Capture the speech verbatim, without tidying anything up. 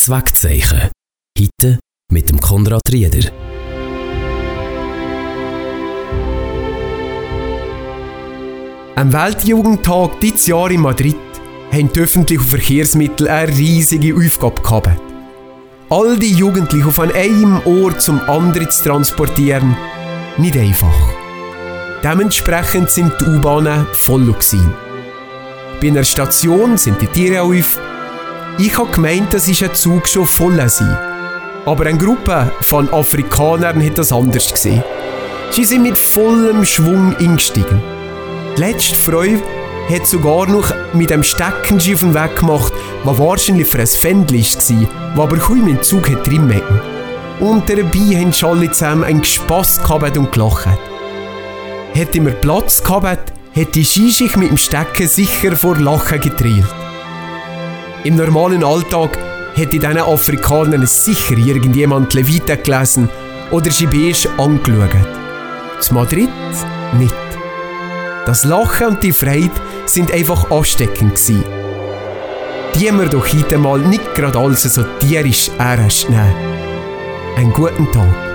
Das Wegzeichen. Heute mit dem Konrad Rieder. Am Weltjugendtag dieses Jahr in Madrid haben die öffentlichen Verkehrsmittel eine riesige Aufgabe gehabt. All die Jugendlichen von einem Ort zum anderen zu transportieren, nicht einfach. Dementsprechend sind die U-Bahnen voll gewesen. Bei einer Station sind die Tiere auf. Ich habe gemeint, das ist ein Zug schon voll sein. Aber eine Gruppe von Afrikanern hat das anders gesehen. Sie sind mit vollem Schwung eingestiegen. Die letzte Frau hat sogar noch mit einem Steckenschi auf den Weg gemacht, was wahrscheinlich für ein Fändli war, das aber kaum im Zug drin hätten. Und dabei haben sie alle zusammen ein Gespass gehabt und gelacht. Hätte wir Platz gehabt, hätte die Skischicht mit dem Stecken sicher vor Lachen getrillt. Im normalen Alltag hätte diesen Afrikanern sicher irgendjemand Leviten gelesen oder Schibäisch angeschaut. Zu Madrid nicht. Das Lachen und die Freude sind einfach ansteckend gewesen. Die wir doch heute mal nicht gerade alles so tierisch ernst nehmen. Einen guten Tag.